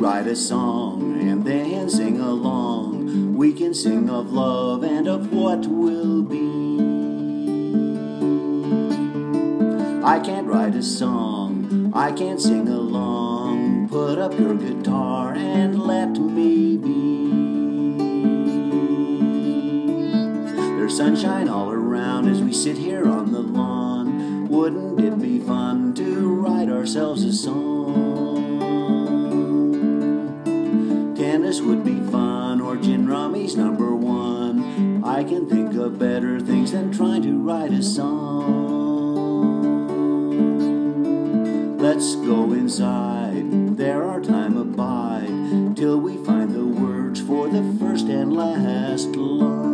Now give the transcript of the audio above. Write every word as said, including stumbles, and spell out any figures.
write a song and then sing along. We can sing of love and of what will be. I can't write a song, I can't sing along. Put up your guitar and let me be. There's sunshine all around as we sit here on the lawn. Wouldn't it be fun to write ourselves a song? Tennis would be fun, or gin rummy's number one. I can think of better things than trying to write a song. Let's go inside, there our time abide, till we find the words for the first and last line.